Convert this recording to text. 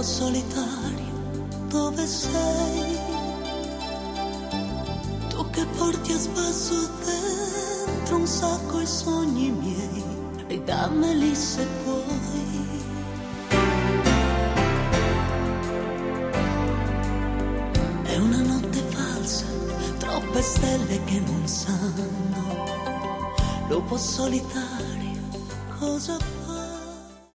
lupo solitario, dove sei? Tu che porti a spasso dentro un sacco i sogni miei, ridammeli se puoi. È una notte falsa, troppe stelle che non sanno. Lupo solitario, cosa